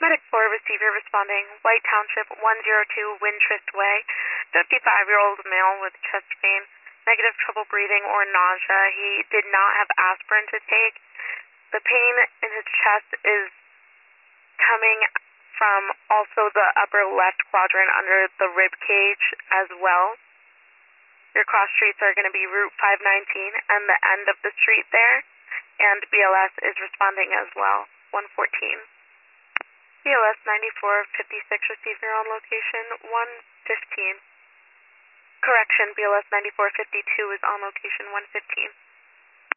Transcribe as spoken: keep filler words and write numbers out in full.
Medic four, receiver responding, White Township, one oh two Wintrust Way, fifty-five-year-old male with chest pain, negative trouble breathing or nausea. He did not have aspirin to take. The pain in his chest is coming from also the upper left quadrant under the rib cage as well. Your cross streets are going to be Route five nineteen and the end of the street there, and B L S is responding as well, one fourteen. B L S ninety-four fifty-six receiver on location, one fifteen. Correction, B L S ninety-four fifty-two is on location, one fifteen.